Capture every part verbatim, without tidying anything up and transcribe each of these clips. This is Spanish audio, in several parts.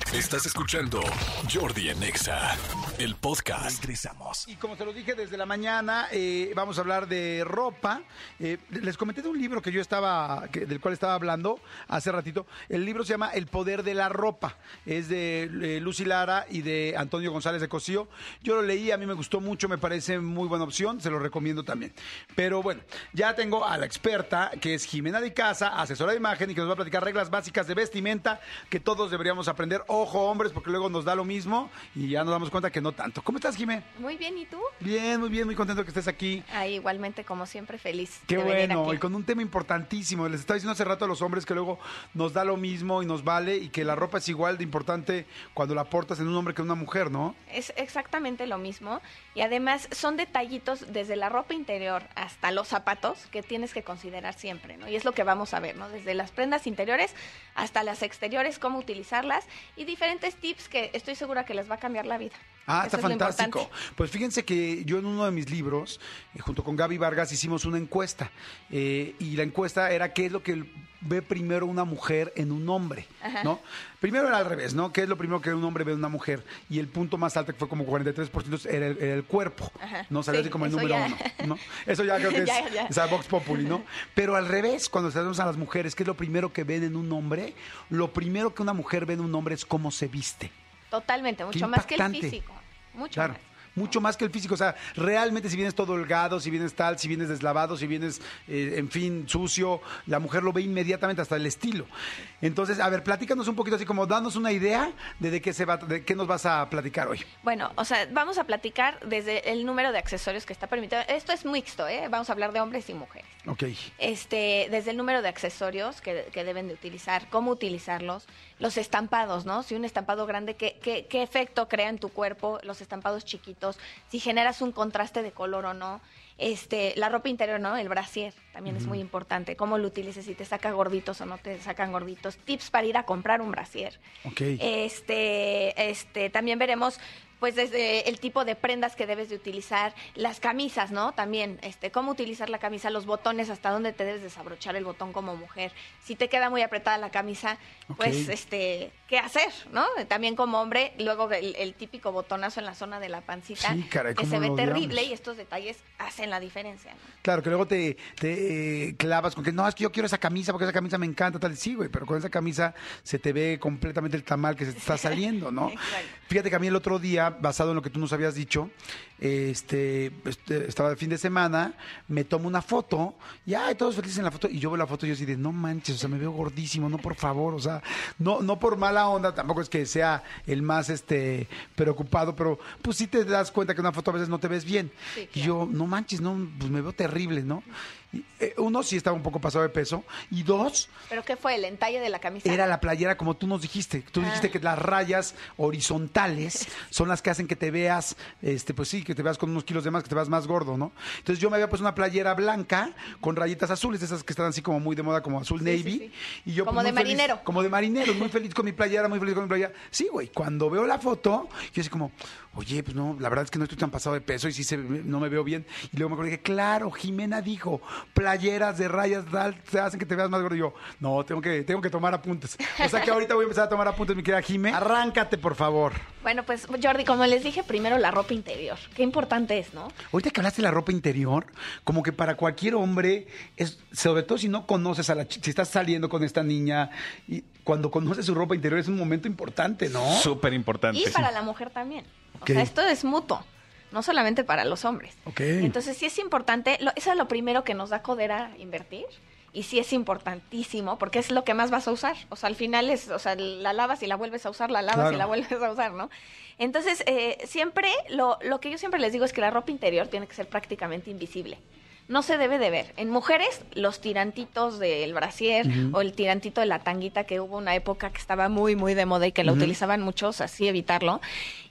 Estás escuchando Jordi en Exa, el podcast. Regresamos. Y como te lo dije desde la mañana, eh, vamos a hablar de ropa. Eh, les comenté de un libro que yo estaba, que, del cual estaba hablando hace ratito. El libro se llama El poder de la ropa. Es de eh, Lucy Lara y de Antonio González de Cosío. Yo lo leí, a mí me gustó mucho, me parece muy buena opción, se lo recomiendo también. Pero bueno, ya tengo a la experta, que es Jimena de Casa, asesora de imagen, y que nos va a platicar reglas básicas de vestimenta que todos deberíamos aprender. Ojo, hombres, porque luego nos da lo mismo y ya nos damos cuenta que no tanto. ¿Cómo estás, Jimé? Muy bien, ¿y tú? Bien, muy bien, muy contento que estés aquí. Ah, igualmente, como siempre, feliz. Qué de venir bueno, aquí. y con un tema importantísimo. Les estaba diciendo hace rato a los hombres que luego nos da lo mismo y nos vale, y que la ropa es igual de importante cuando la portas en un hombre que en una mujer, ¿no? Es exactamente lo mismo. Y además son detallitos desde la ropa interior hasta los zapatos que tienes que considerar siempre, ¿no? Y es lo que vamos a ver, ¿no? Desde las prendas interiores hasta las exteriores, cómo utilizarlas y diferentes tips que estoy segura que les va a cambiar la vida. Ah, Eso está es lo fantástico. importante. Pues fíjense que yo en uno de mis libros, eh, junto con Gaby Vargas, hicimos una encuesta. Eh, y la encuesta era qué es lo que ve primero una mujer en un hombre, Ajá. ¿no? Primero era al revés, ¿no? ¿Qué es lo primero que un hombre ve en una mujer? Y el punto más alto, que fue como cuarenta y tres por ciento, era el, era el cuerpo. Ajá. No salía Sí, así como el eso número ya. uno, ¿no? Eso ya creo que es, Ya, ya. o sea, Vox Populi, ¿no? Pero al revés, cuando sabemos a las mujeres, ¿qué es lo primero que ven en un hombre? Lo primero que una mujer ve en un hombre es cómo se viste. Totalmente, Qué mucho más que el impactante. físico. Mucho Claro. más. Mucho más que el físico, o sea, realmente si vienes todo holgado, si vienes tal, si vienes deslavado, si vienes, eh, en fin, sucio, la mujer lo ve inmediatamente, hasta el estilo. Entonces, a ver, platícanos un poquito así como, danos una idea de, de qué se va, de qué nos vas a platicar hoy. Bueno, o sea, vamos a platicar desde el número de accesorios que está permitido. Esto es mixto, ¿eh? Vamos a hablar de hombres y mujeres. Ok. Este, desde el número de accesorios que, que deben de utilizar, cómo utilizarlos, los estampados, ¿no? Si un estampado grande, ¿qué, qué, qué efecto crea en tu cuerpo? Los estampados chiquitos, si generas un contraste de color o no. Este, la ropa interior, ¿no? El brasier también uh-huh. es muy importante. Cómo lo utilices, si te saca gorditos o no te sacan gorditos. Tips para ir a comprar un brasier. Ok. Este, este, también veremos pues desde el tipo de prendas que debes de utilizar, las camisas, ¿no? También, este, cómo utilizar la camisa, los botones, hasta dónde te debes desabrochar el botón como mujer. Si te queda muy apretada la camisa, pues, Ok. este, ¿qué hacer, no? También como hombre, luego el, el típico botonazo en la zona de la pancita, Sí, caray, que cómo se ve lo terrible odiamos. y estos detalles hacen la diferencia, ¿no? Claro, que luego te, te eh, clavas con que no, es que yo quiero esa camisa porque esa camisa me encanta, tal. Sí, güey, pero con esa camisa se te ve completamente el tamal que se te está saliendo, ¿no? Exacto. Fíjate que a mí el otro día, basado en lo que tú nos habías dicho, este, este, estaba de fin de semana, me tomo una foto, y ay, todos felices en la foto, y yo veo la foto y yo así de, no manches, o sea, me veo gordísimo, no, por favor, o sea, no, no por mala onda, tampoco es que sea el más, este, preocupado, pero pues sí te das cuenta que una foto a veces no te ves bien. Sí, Y claro. yo, no manches, no, pues me veo terrible, ¿no? Y, eh, uno, sí estaba un poco pasado de peso, y dos, ¿Pero qué fue? ¿El entalle de la camisa? era la playera como tú nos dijiste. Tú Ah. dijiste que las rayas horizontales son las que hacen que te veas, este, pues sí, que te veas con unos kilos de más, que te veas más gordo, ¿no? Entonces yo me había puesto una playera blanca con rayitas azules, esas que están así como muy de moda, como azul Sí, navy. sí, sí. Y yo, Como pues, de muy feliz, marinero. como de marinero, muy feliz con mi playera, muy feliz con mi playera. Sí, güey, cuando veo la foto, yo así como, oye, pues no, la verdad es que no estoy tan pasado de peso y sí se, no me veo bien. Y luego me acordé que, claro, Jimena dijo, playeras de rayas tal, te hacen que te veas más gordo. Y yo, no, tengo que, tengo que tomar apuntes. O sea que ahorita voy a empezar a tomar apuntes, mi querida Jime. Arráncate, por favor. Bueno, pues Jordi, como les dije, primero la ropa interior. Qué importante es, ¿no? Ahorita que hablaste de la ropa interior, como que para cualquier hombre, es, sobre todo si no conoces a la chica, si estás saliendo con esta niña, y cuando conoces su ropa interior es un momento importante, ¿no? Súper importante. Y para la mujer también. O Ok. sea, esto es mutuo, no solamente para los hombres. Ok. Entonces, sí es importante, lo, eso es lo primero que nos da codera invertir. Y sí es importantísimo, porque es lo que más vas a usar. O sea, al final es, o sea, la lavas y la vuelves a usar, la lavas Claro. y la vuelves a usar, ¿no? Entonces, eh, siempre, lo, lo que yo siempre les digo es que la ropa interior tiene que ser prácticamente invisible. No se debe de ver. En mujeres, los tirantitos del brasier Ujú. o el tirantito de la tanguita, que hubo una época que estaba muy, muy de moda y que lo Ujú. utilizaban muchos, así evitarlo.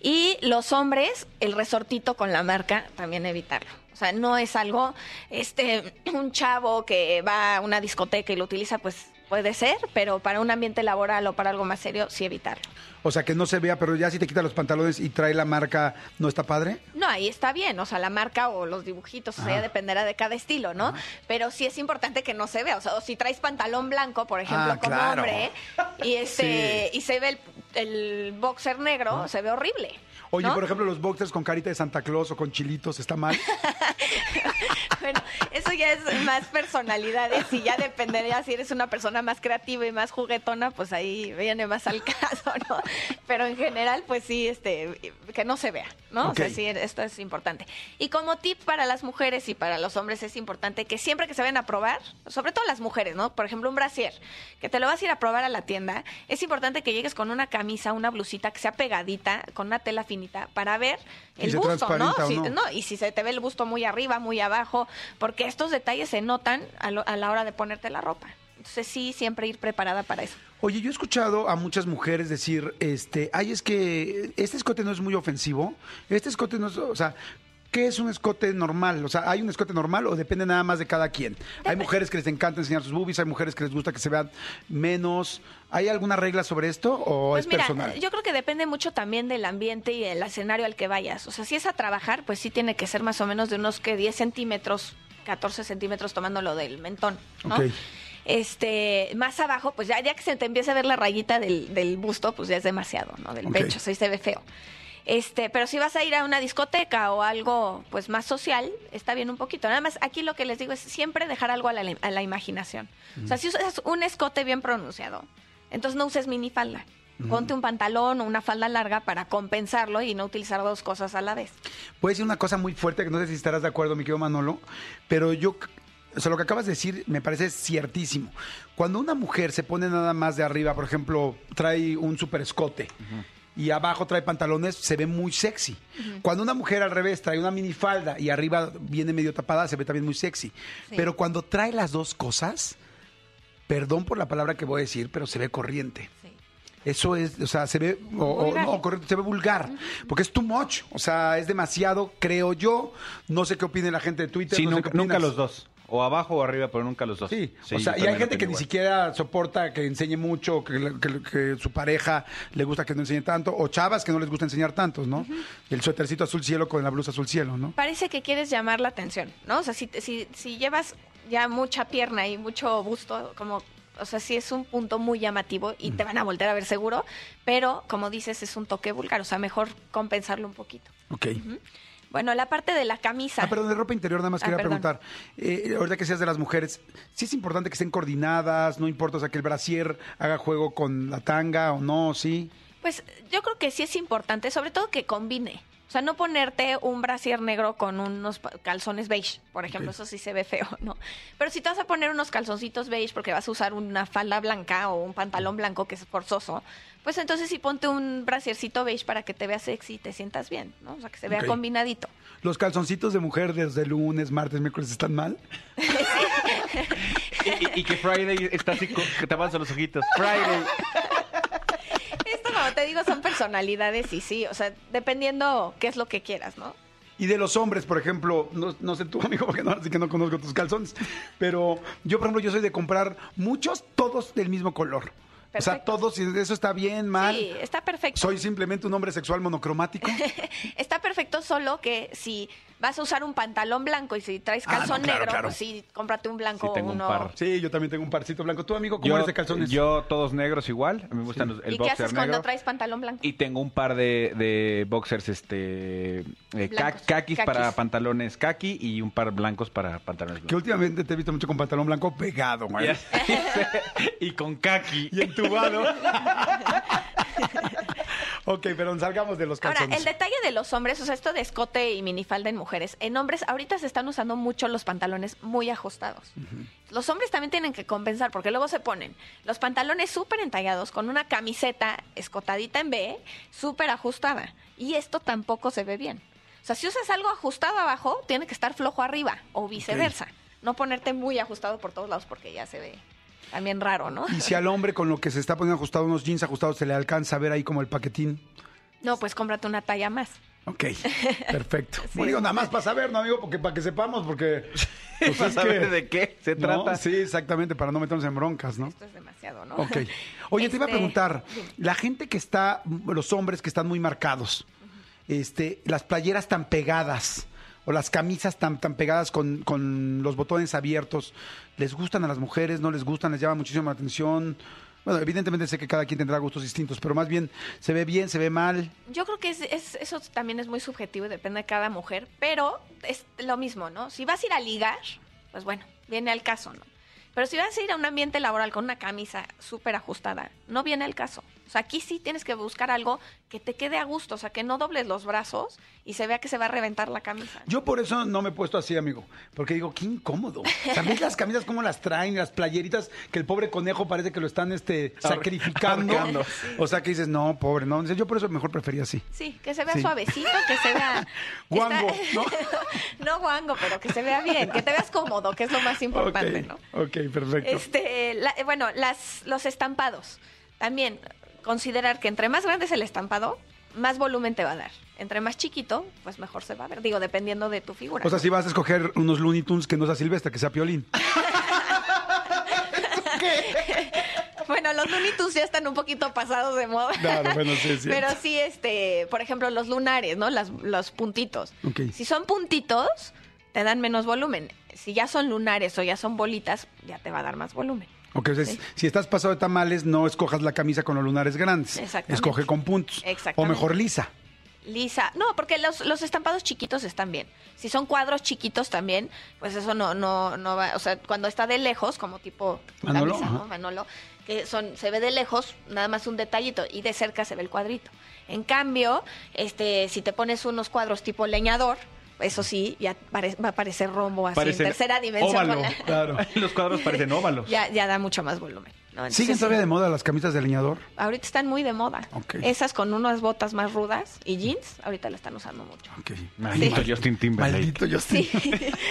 Y los hombres, el resortito con la marca, también evitarlo. O sea, no es algo, este, un chavo que va a una discoteca y lo utiliza, pues puede ser, pero para un ambiente laboral o para algo más serio, sí evitarlo. O sea, que no se vea, pero ya si te quita los pantalones y trae la marca, ¿no está padre? No, ahí está bien, o sea, la marca o los dibujitos, o sea, Ah. ya dependerá de cada estilo, ¿no? Pero sí es importante que no se vea, o sea, o si traes pantalón blanco, por ejemplo, Ah, como claro. hombre, y este Sí. y se ve el el boxer negro Ah. se ve horrible. Oye, ¿no? por ejemplo, los boxers con carita de Santa Claus o con chilitos, ¿está mal? Bueno, eso ya es más personalidades y ya dependería si eres una persona más creativa y más juguetona, pues ahí viene más al caso, ¿no? Pero en general, pues sí, este, que no se vea, ¿no? Ok. O sea, sí, esto es importante. Y como tip para las mujeres y para los hombres es importante que siempre que se vayan a probar, sobre todo las mujeres, ¿no? Por ejemplo, un brasier, que te lo vas a ir a probar a la tienda, es importante que llegues con una camisa, una blusita que sea pegadita, con una tela finita, para ver Si el se busto, ¿no? transparenta o Si- no. no, y si se te ve el busto muy arriba, muy abajo, porque estos detalles se notan a, lo- a la hora de ponerte la ropa. Entonces sí, siempre ir preparada para eso. Oye, yo he escuchado a muchas mujeres decir, este, ay, es que este escote no es muy ofensivo, este escote no es, o sea, ¿qué es un escote normal? O sea, ¿hay un escote normal o depende nada más de cada quien? Hay mujeres que les encanta enseñar sus boobies, hay mujeres que les gusta que se vean menos. ¿Hay alguna regla sobre esto o Pues es mira, personal? yo creo que depende mucho también del ambiente y el escenario al que vayas. O sea, si es a trabajar, pues sí tiene que ser más o menos de unos que diez centímetros, catorce centímetros tomando lo del mentón, ¿no? Ok. Este, más abajo, pues ya, ya que se te empieza a ver la rayita del, del busto, pues ya es demasiado, ¿no? Del Ok. pecho, sí se ve feo. Este, pero si vas a ir a una discoteca o algo pues más social, está bien un poquito. Nada más aquí lo que les digo es siempre dejar algo a la, a la imaginación. O sea, si usas un escote bien pronunciado, entonces no uses minifalda. Ponte un pantalón o una falda larga para compensarlo y no utilizar dos cosas a la vez. Puede decir una cosa muy fuerte que no sé si estarás de acuerdo, mi querido Manolo, pero yo, o sea, lo que acabas de decir me parece ciertísimo. Cuando una mujer se pone nada más de arriba, por ejemplo, trae un super escote y abajo trae pantalones, se ve muy sexy. Cuando una mujer al revés trae una minifalda y arriba viene medio tapada, se ve también muy sexy. Sí. Pero cuando trae las dos cosas, perdón por la palabra que voy a decir, pero se ve corriente. Sí. Eso es, o sea, se ve, o, o- Vulgar. no, correcto, se ve vulgar, porque es too much, o sea, es demasiado, creo yo. No sé qué opine la gente de Twitter. Sí, no sé nunca, qué nunca opinas. los dos. O abajo o arriba, pero nunca los dos. Sí, Sí, o sea, yo y hay también gente que opino ni igual. siquiera soporta que enseñe mucho, que, le- que- que su pareja le gusta que no enseñe tanto, o chavas que no les gusta enseñar tantos, ¿no? El suétercito azul cielo con la blusa azul cielo, ¿no? Parece que quieres llamar la atención, ¿no? O sea, si, si, si llevas ya mucha pierna y mucho busto, como, o sea, sí es un punto muy llamativo y te van a voltear a ver seguro, pero como dices, es un toque vulgar, o sea, mejor compensarlo un poquito. Ok. Bueno, la parte de la camisa. Ah, perdón, de ropa interior nada más Ah, quería perdón. preguntar. Eh, ahorita que seas de las mujeres, ¿sí es importante que estén coordinadas? No importa, o sea, que el brasier haga juego con la tanga o no, ¿sí? Pues yo creo que sí es importante, sobre todo que combine. O sea, no ponerte un brasier negro con unos pa- calzones beige, por ejemplo, Ok. eso sí se ve feo, ¿no? Pero si te vas a poner unos calzoncitos beige porque vas a usar una falda blanca o un pantalón blanco que es forzoso, pues entonces sí ponte un brasiercito beige para que te veas sexy y te sientas bien, ¿no? O sea, que se vea Ok. combinadito. ¿Los calzoncitos de mujer desde lunes, martes, miércoles están mal? Y, y- y que Friday está así, con- que te avanzan los ojitos. Friday. Esto, como te digo, son personalidades y sí, o sea, dependiendo qué es lo que quieras, ¿no? Y de los hombres, por ejemplo, no, no sé tú, amigo, porque no, así que no conozco tus calzones, pero yo, por ejemplo, yo soy de comprar muchos, todos del mismo color. O sea, Perfecto. todos, y eso está bien, mal. Sí, está perfecto. Soy simplemente un hombre sexual monocromático. Está perfecto, solo que si vas a usar un pantalón blanco y si traes Ah, no, calzón claro, negro, claro. pues sí, cómprate un blanco Sí, tengo o un uno. par. Sí, yo también tengo un parcito blanco. ¿Tú, amigo, cómo Yo, eres de calzones? yo todos negros igual. Me gustan Sí. los- el ¿Y qué boxer haces negro. cuando traes pantalón blanco? Y tengo un par de, de boxers este eh, ca- Blancos, kakis kakis. para pantalones kaki y un par blancos para pantalones Que blancos. últimamente te he visto mucho con pantalón blanco pegado, güey. Ya. Y con kaki. Y entubado. Ok, pero salgamos de los Ahora, calzones. el detalle de los hombres, o sea, esto de escote y minifalda en mujeres, en hombres ahorita se están usando mucho los pantalones muy ajustados. Los hombres también tienen que compensar porque luego se ponen los pantalones súper entallados con una camiseta escotadita en B, súper ajustada. Y esto tampoco se ve bien. O sea, si usas algo ajustado abajo, tiene que estar flojo arriba o viceversa. No ponerte muy ajustado por todos lados porque ya se ve también raro, ¿no? Y si al hombre con lo que se está poniendo ajustado, unos jeans ajustados, se le alcanza a ver ahí como el paquetín. No, pues cómprate una talla más. Ok, perfecto. Bueno, digo, nada más para saber, ¿no, amigo? Porque para que sepamos, porque... pues, ¿Para es saber que- de qué se ¿no? trata? Sí, exactamente, para no meternos en broncas, ¿no? Esto es demasiado, ¿no? Ok. Oye, te iba a Este, preguntar, dime. la gente que está, los hombres que están muy marcados, este, las playeras tan pegadas o las camisas tan, tan pegadas con, con los botones abiertos, ¿les gustan a las mujeres? ¿No les gustan? ¿Les llama muchísimo la atención? Bueno, evidentemente sé que cada quien tendrá gustos distintos, pero más bien, ¿se ve bien, se ve mal? Yo creo que es, es- eso también es muy subjetivo y depende de cada mujer, pero es lo mismo, ¿no? Si vas a ir a ligar, pues bueno, viene al caso, ¿no? Pero si vas a ir a un ambiente laboral con una camisa súper ajustada, no viene al caso. O sea, aquí sí tienes que buscar algo que te quede a gusto, o sea, que no dobles los brazos y se vea que se va a reventar la camisa. Yo por eso no me he puesto así, amigo, porque digo, qué incómodo. ¿Sabes las camisas cómo las traen, las playeritas, que el pobre conejo parece que lo están este, sacrificando? ahorcando. O sea, que dices, no, pobre, no. Yo por eso mejor prefería así. Sí, que se vea Sí. suavecito, que se vea... Guango, ¿no? no guango, pero que se vea bien, que te veas cómodo, que es lo más importante, Ok, ¿no? ok, perfecto. Este, la- eh, bueno, las, los estampados. También considerar que entre más grande es el estampado, más volumen te va a dar. Entre más chiquito, pues mejor se va a ver. Digo, dependiendo de tu figura. O sea, ¿no? si vas a escoger unos Looney Tunes que no sea Silvestre, que sea Piolín. Bueno, los Looney Tunes ya están un poquito pasados de moda. Claro, bueno, sí, es cierto. Pero sí, este, por ejemplo, los lunares, ¿no? Las, los puntitos. Ok. Si son puntitos, te dan menos volumen. Si ya son lunares o ya son bolitas, ya te va a dar más volumen. Ok, o sea, Sí. si estás pasado de tamales, no escojas la camisa con los lunares grandes. Exactamente. Escoge con puntos. O Exactamente. mejor lisa. Lisa. No, porque los, los estampados chiquitos están bien. Si son cuadros chiquitos también, pues eso no, no, no va. O sea, cuando está de lejos, como tipo tu Manolo, camisa, ¿no? ajá. Manolo, que son, se ve de lejos, nada más un detallito, y de cerca se ve el cuadrito. En cambio, este, si te pones unos cuadros tipo leñador, eso sí, ya pare- va a parecer rombo así Parecen en tercera dimensión. óvalo. con la- Claro. Los cuadros parecen óvalos. ya, ya da mucho más volumen. ¿no? Entonces, ¿Siguen sí, todavía de moda las camisas de leñador? ahorita están muy de moda. Ok. Esas con unas botas más rudas y jeans, ahorita la están usando mucho. Ok. Maldito Sí. Justin Timberlake. Maldito Justin. Sí,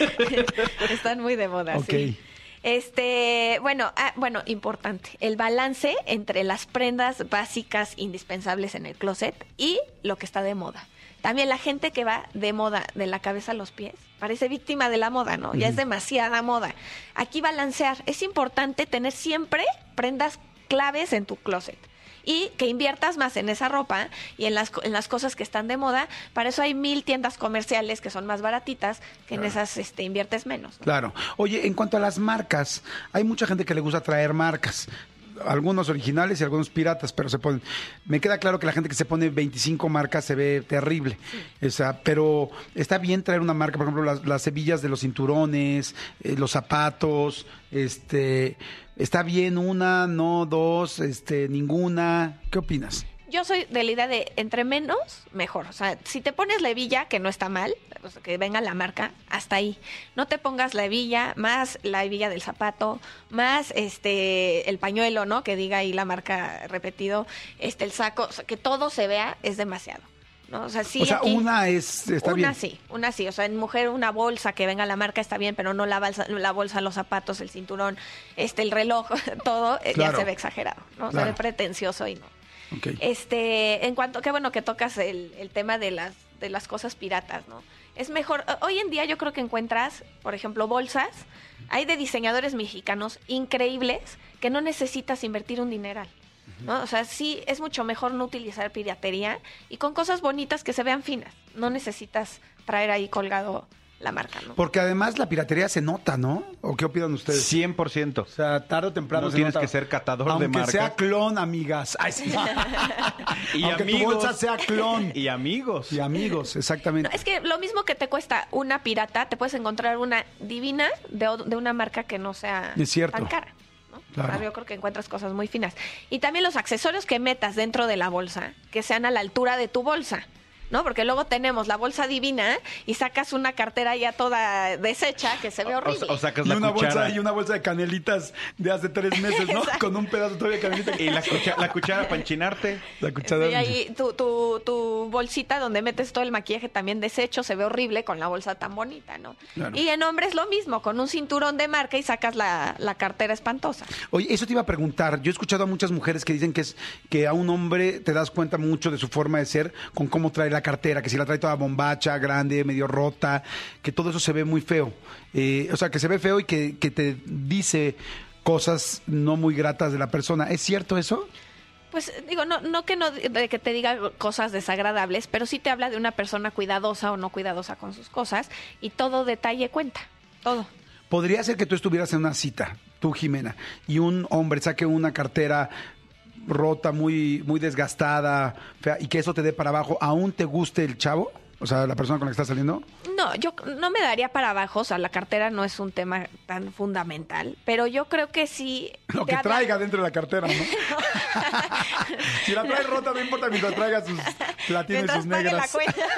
están muy de moda, Ok. sí. Este, bueno, ah, bueno, importante, el balance entre las prendas básicas indispensables en el closet y lo que está de moda. También la gente que va de moda de la cabeza a los pies parece víctima de la moda, ¿no? Ya es demasiada moda. Aquí balancear, es importante tener siempre prendas claves en tu closet. Y que inviertas más en esa ropa y en las, co- en las cosas que están de moda. Para eso hay mil tiendas comerciales que son más baratitas, que en esas este, inviertes menos, ¿no? Claro. Oye, en cuanto a las marcas, hay mucha gente que le gusta traer marcas. Algunos originales y algunos piratas, pero se ponen. Me queda claro que la gente que se pone veinticinco marcas se ve terrible. O sea, pero está bien traer una marca, por ejemplo, las, las hebillas de los cinturones, eh, los zapatos, este, está bien una, no dos, este, ninguna. ¿Qué opinas? Yo soy de la idea de entre menos, mejor. O sea, si te pones la hebilla, que no está mal, o sea, que venga la marca, hasta ahí. No te pongas la hebilla, más la hebilla del zapato, más este el pañuelo, ¿no? Que diga ahí la marca repetido, este el saco, o sea, que todo se vea es demasiado, ¿no? O sea, sí. o sea, aquí- una es, está una bien. sí, una sí. O sea, en mujer una bolsa que venga la marca está bien, pero no la bolsa, la bolsa, los zapatos, el cinturón, este, el reloj, todo eh, Claro. ya se ve exagerado, ¿no? Claro. Se ve pretencioso y no. Ok. Este, en cuanto, qué bueno que tocas el, el tema de las, de las cosas piratas, ¿no? Es mejor, hoy en día yo creo que encuentras, por ejemplo, bolsas, hay de diseñadores mexicanos increíbles que no necesitas invertir un dineral, ¿no? O sea, sí es mucho mejor no utilizar piratería y con cosas bonitas que se vean finas, no necesitas traer ahí colgado la marca, ¿no? Porque además la piratería se nota, ¿no? ¿O qué opinan ustedes? cien por ciento. O sea, tarde o temprano No se tienes nota. que ser catador de Aunque marca. sea clon, amigas. Ay, sí. Y Aunque tu amigos. bolsa sea clon. Y amigos. Y amigos, exactamente. No, es que lo mismo que te cuesta una pirata, te puedes encontrar una divina de, o- de una marca que no sea Es cierto. tan cara, ¿no? Claro. O sea, yo creo que encuentras cosas muy finas. Y también los accesorios que metas dentro de la bolsa, que sean a la altura de tu bolsa, ¿no? Porque luego tenemos la bolsa divina y sacas una cartera ya toda deshecha que se ve O, horrible. o sacas Y la una, cuchara. bolsa, y una bolsa de canelitas de hace tres meses, ¿no? Exacto. Con un pedazo todavía de canelita. Y la, cucha- la cuchara para enchinarte. La cuchara. Y ahí tu, tu, tu bolsita donde metes todo el maquillaje también deshecho se ve horrible con la bolsa tan bonita, ¿no? Claro. Y en hombres lo mismo, con un cinturón de marca y sacas la, la cartera espantosa. Oye, eso te iba a preguntar. Yo he escuchado a muchas mujeres que dicen que es que a un hombre te das cuenta mucho de su forma de ser con cómo trae la cartera, que si la trae toda bombacha, grande, medio rota, que todo eso se ve muy feo. Eh, o sea, que se ve feo y que, que te dice cosas no muy gratas de la persona. ¿Es cierto eso? Pues digo, no, no que no de que te diga cosas desagradables, pero sí te habla de una persona cuidadosa o no cuidadosa con sus cosas y todo detalle cuenta, todo. Podría ser que tú estuvieras en una cita tú, Jimena, y un hombre saque una cartera rota, muy, muy desgastada, fea, y que eso te dé para abajo, ¿aún te guste el chavo? O sea, la persona con la que estás saliendo. No, yo no me daría para abajo, o sea, la cartera no es un tema tan fundamental, pero yo creo que sí. Lo que habla... traiga dentro de la cartera, ¿no? Si la trae rota, no importa mientras traiga sus platinos y sus pague negras. La cuenta.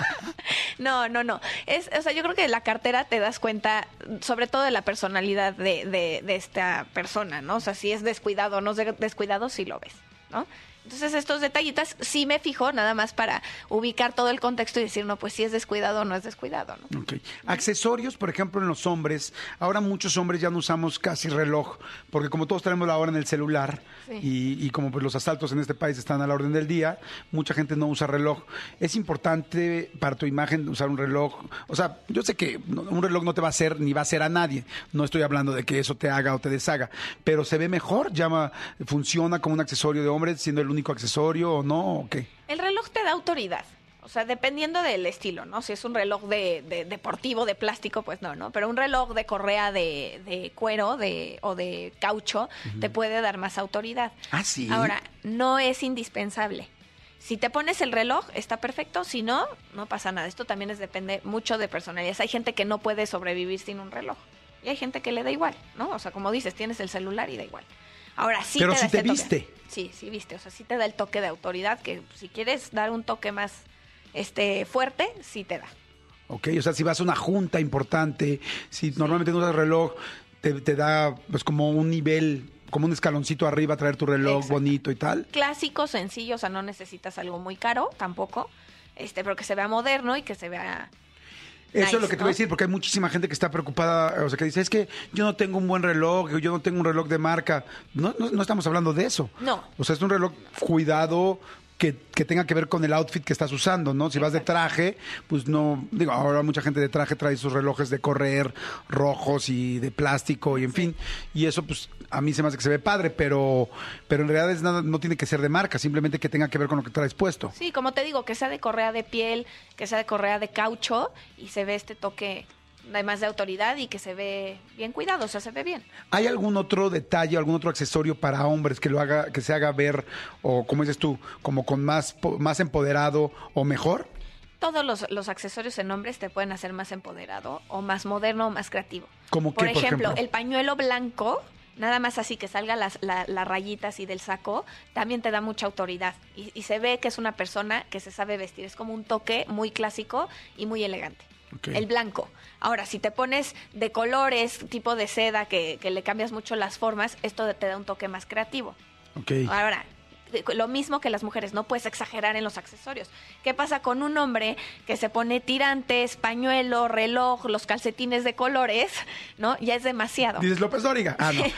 No, no, no. Es, o sea, yo creo que la cartera te das cuenta, sobre todo de la personalidad de, de, de esta persona, ¿no? O sea, si es descuidado o no es descuidado, sí lo ves, ¿no? Entonces, estos detallitas sí me fijo, nada más para ubicar todo el contexto y decir, no, pues si es descuidado o no es descuidado, ¿no? Okay. Accesorios, por ejemplo, en los hombres. Ahora muchos hombres ya no usamos casi reloj, porque como todos tenemos la hora en el celular, sí. y, y como pues los asaltos en este país están a la orden del día, mucha gente no usa reloj. Es importante para tu imagen usar un reloj. O sea, yo sé que un reloj no te va a hacer ni va a hacer a nadie. No estoy hablando de que eso te haga o te deshaga, pero se ve mejor, llama, funciona como un accesorio de hombre, siendo el único accesorio o no, o qué. El reloj te da autoridad. O sea, dependiendo del estilo, ¿no? Si es un reloj de, de deportivo, de plástico, pues no, ¿no? Pero un reloj de correa de, de cuero de, o de caucho uh-huh. te puede dar más autoridad. Ah, sí. Ahora, no es indispensable. Si te pones el reloj, está perfecto. Si no, no pasa nada. Esto también es, depende mucho de personalidades. Hay gente que no puede sobrevivir sin un reloj. Y hay gente que le da igual, ¿no? O sea, como dices, tienes el celular y da igual. Ahora sí pero te da si te este viste. Toque. Sí, sí viste. O sea, sí te da el toque de autoridad, que si quieres dar un toque más este fuerte, sí te da. Ok, o sea, si vas a una junta importante, si sí. normalmente no usas reloj, te, te da pues como un nivel, como un escaloncito arriba, traer tu reloj Exacto. bonito y tal. Clásico, sencillo, o sea, no necesitas algo muy caro tampoco, este, pero que se vea moderno y que se vea... Eso nice, es lo que te ¿no? voy a decir, porque hay muchísima gente que está preocupada, o sea, que dice, es que yo no tengo un buen reloj, yo no tengo un reloj de marca. No, no, no estamos hablando de eso. No. O sea, es un reloj cuidado, que, que tenga que ver con el outfit que estás usando, ¿no? Si Exacto. vas de traje, pues no, digo, ahora mucha gente de traje trae sus relojes de correr rojos y de plástico y en sí. fin, y eso pues a mí se me hace que se ve padre, pero pero en realidad es nada, no tiene que ser de marca, simplemente que tenga que ver con lo que traes puesto. Sí, como te digo, que sea de correa de piel, que sea de correa de caucho y se ve este toque además de autoridad y que se ve bien cuidado, o sea, se ve bien. ¿Hay algún otro detalle, algún otro accesorio para hombres que lo haga, que se haga ver, o como dices tú, como con más, más empoderado o mejor? Todos los, los accesorios en hombres te pueden hacer más empoderado o más moderno o más creativo. ¿Cómo por qué, ejemplo, por ejemplo? El pañuelo blanco, nada más así que salga las, la, la rayita así del saco, también te da mucha autoridad. Y, y se ve que es una persona que se sabe vestir. Es como un toque muy clásico y muy elegante. Okay. El blanco. Ahora, si te pones de colores, tipo de seda, que, que le cambias mucho las formas, esto te da un toque más creativo. Okay. Ahora, lo mismo que las mujeres, no puedes exagerar en los accesorios. ¿Qué pasa con un hombre que se pone tirantes, pañuelo, reloj, los calcetines de colores, ¿no? Ya es demasiado. ¿Dices López Dóriga? Ah, no.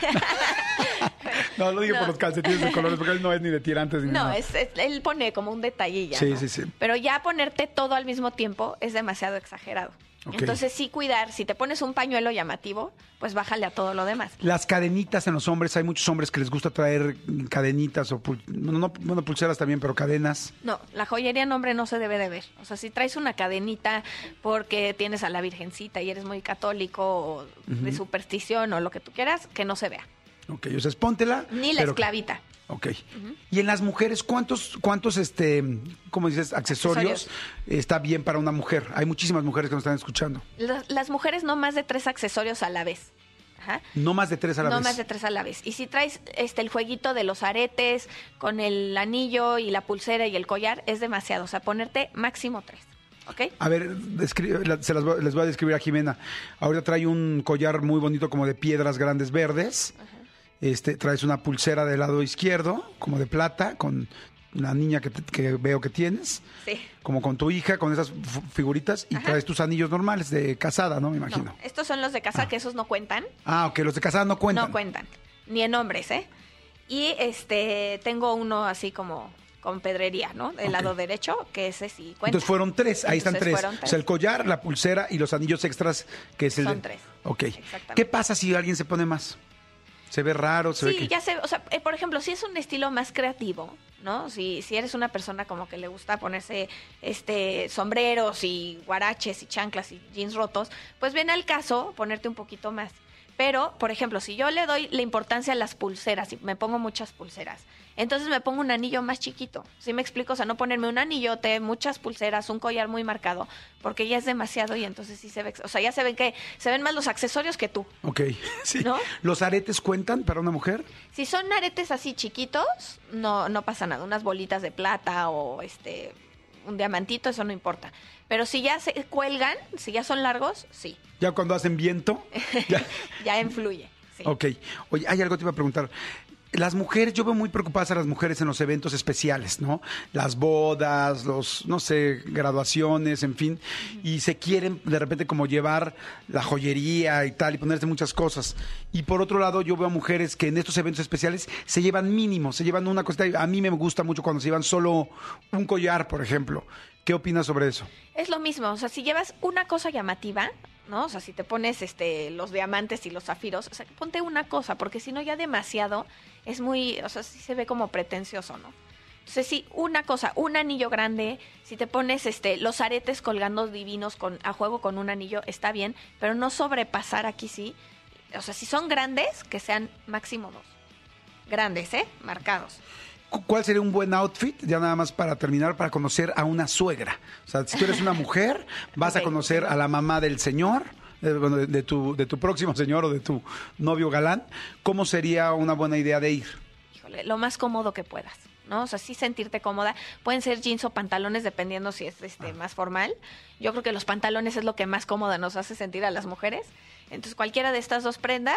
No, lo digo no. por los calcetines de colores, porque él no es ni de tirantes ni no, nada. Es, es, él pone como un detallilla. Sí, ¿no? sí, sí. Pero ya ponerte todo al mismo tiempo es demasiado exagerado. Okay. Entonces sí cuidar, si te pones un pañuelo llamativo, pues bájale a todo lo demás. Las cadenitas en los hombres, hay muchos hombres que les gusta traer cadenitas o, pul- no, no, bueno, pulseras también, pero cadenas. No, la joyería en hombre no se debe de ver. O sea, si traes una cadenita porque tienes a la Virgencita y eres muy católico o uh-huh. de superstición o lo que tú quieras, que no se vea. Ok, o sea, póntela. Ni la pero... esclavita. Ok. Uh-huh. Y en las mujeres, ¿cuántos, cuántos, este, cómo dices, accesorios, accesorios está bien para una mujer? Hay muchísimas mujeres que nos están escuchando. Las, las mujeres no más de tres accesorios a la vez. Ajá. No más de tres a la no vez. No más de tres a la vez. Y si traes este el jueguito de los aretes con el anillo y la pulsera y el collar, es demasiado. O sea, ponerte máximo tres. ¿Ok? A ver, descri- se las voy, les voy a describir a Jimena. Ahorita trae un collar muy bonito como de piedras grandes verdes. Ajá. Este, traes una pulsera del lado izquierdo, como de plata, con la niña que, te, que veo que tienes. Sí. Como con tu hija, con esas f- figuritas. Y Ajá. traes tus anillos normales de casada, ¿no? Me imagino. No, estos son los de casada, ah. que esos no cuentan. Ah, ok, los de casada no cuentan. No cuentan, ni en hombres, ¿eh? Y este, tengo uno así como con pedrería, ¿no? Del okay. lado derecho, que ese sí cuenta. Entonces fueron tres, ahí Entonces están tres. tres. O sea, el collar, la pulsera y los anillos extras, que es el Son de... tres. Ok. ¿Qué pasa si alguien se pone más? ¿Se ve raro? ¿Se sí, ve que... ya se o sea, eh, por ejemplo, si es un estilo más creativo, ¿no? Si, si eres una persona como que le gusta ponerse este sombreros y guaraches y chanclas y jeans rotos, pues ven al caso ponerte un poquito más. Pero, por ejemplo, si yo le doy la importancia a las pulseras y me pongo muchas pulseras, entonces me pongo un anillo más chiquito. ¿Sí me explico? O sea, no ponerme un anillote, muchas pulseras, un collar muy marcado, porque ya es demasiado y entonces sí se ve, o sea, ya se ven que se ven más los accesorios que tú. Ok, sí. ¿No? ¿Los aretes cuentan para una mujer? Si son aretes así chiquitos, no, no pasa nada. Unas bolitas de plata o este un diamantito, eso no importa. Pero si ya se cuelgan, si ya son largos, sí. Ya cuando hacen viento. Ya, ya influye. Sí. Ok. Oye, hay algo que te iba a preguntar. Las mujeres, yo veo muy preocupadas a las mujeres en los eventos especiales, ¿no? Las bodas, los, no sé, graduaciones, en fin. Y se quieren de repente como llevar la joyería y tal, y ponerse muchas cosas. Y por otro lado, yo veo a mujeres que en estos eventos especiales se llevan mínimo, se llevan una cosita. A mí me gusta mucho cuando se llevan solo un collar, por ejemplo. ¿Qué opinas sobre eso? Es lo mismo, o sea, si llevas una cosa llamativa, ¿no? O sea, si te pones este los diamantes y los zafiros, o sea, ponte una cosa, porque si no ya demasiado es muy, o sea, sí se ve como pretencioso, ¿no? Entonces, sí, una cosa, un anillo grande, si te pones este los aretes colgando divinos con a juego con un anillo, está bien, pero no sobrepasar aquí sí. O sea, si son grandes, que sean máximo dos. Grandes, ¿eh? Marcados. ¿Cuál sería un buen outfit, ya nada más para terminar, para conocer a una suegra? O sea, si tú eres una mujer, vas Ok. a conocer a la mamá del señor, eh, bueno, de, de tu, de tu próximo señor o de tu novio galán. ¿Cómo sería una buena idea de ir? Híjole, lo más cómodo que puedas, ¿no? O sea, sí sentirte cómoda. Pueden ser jeans o pantalones, dependiendo si es este más formal. Yo creo que los pantalones es lo que más cómoda nos hace sentir a las mujeres. Entonces, cualquiera de estas dos prendas,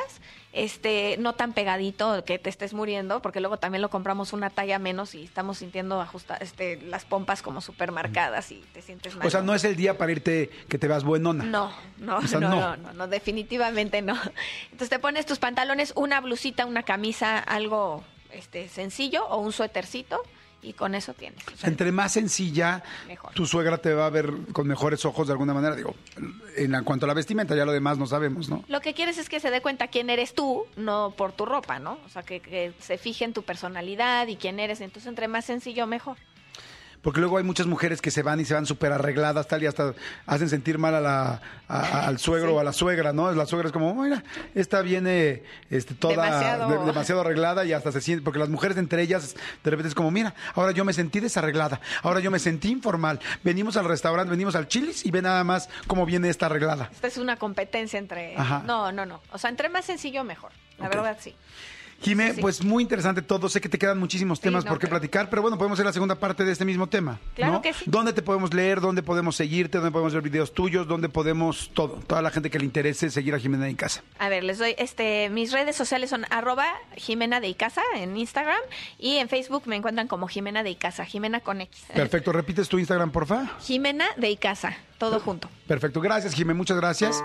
este, no tan pegadito que te estés muriendo, porque luego también lo compramos una talla menos y estamos sintiendo ajustar, este, las pompas como súper marcadas y te sientes mal. O sea, no es el día para irte que te veas buenona. No, no, O sea, no, no. no, no, no, definitivamente no. Entonces te pones tus pantalones, una blusita, una camisa, algo este sencillo o un suétercito y con eso tienes. O sea, Entre más sencilla, Mejor. tu suegra te va a ver con mejores ojos de alguna manera. Digo, en la- cuanto a la vestimenta, ya lo demás no sabemos, ¿no? lo que quieres es que se dé cuenta quién eres tú, no por tu ropa, ¿no? O sea, que, que se fije en tu personalidad y quién eres. Entonces, entre más sencillo, mejor. Porque luego hay muchas mujeres que se van y se van súper arregladas, tal, y hasta hacen sentir mal a la, a- al suegro Sí. o a la suegra, ¿no? La suegra es como, mira, esta viene este, toda Demasiado. de- demasiado arreglada y hasta se siente, porque las mujeres entre ellas de repente es como, mira, ahora yo me sentí desarreglada, ahora yo me sentí informal, venimos al restaurante, venimos al Chili's y ve nada más cómo viene esta arreglada. Esta es una competencia entre... Ajá. No, no, no. O sea, entre más sencillo, mejor. La Ok. verdad, sí. Jimé, Sí, sí. pues muy interesante todo. Sé que te quedan muchísimos Sí, temas no, por qué pero- platicar, pero bueno, podemos hacer la segunda parte de este mismo tema. Claro ¿no? que sí. ¿Dónde te podemos leer? ¿Dónde podemos seguirte? ¿Dónde podemos ver videos tuyos? ¿Dónde podemos todo? Toda la gente que le interese seguir a Jimena en casa. A ver, les doy, este, mis redes sociales son arroba Jimena de Icaza en Instagram y en Facebook me encuentran como Jimena de Icaza, Jimena con X. Perfecto. ¿Repites tu Instagram, porfa? Jimena de Icaza, todo junto. Perfecto. Gracias, Jimé. Muchas gracias.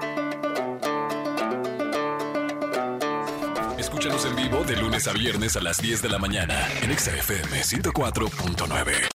Escúchanos en vivo de lunes a viernes a las diez de la mañana en Exa F M ciento cuatro punto nueve.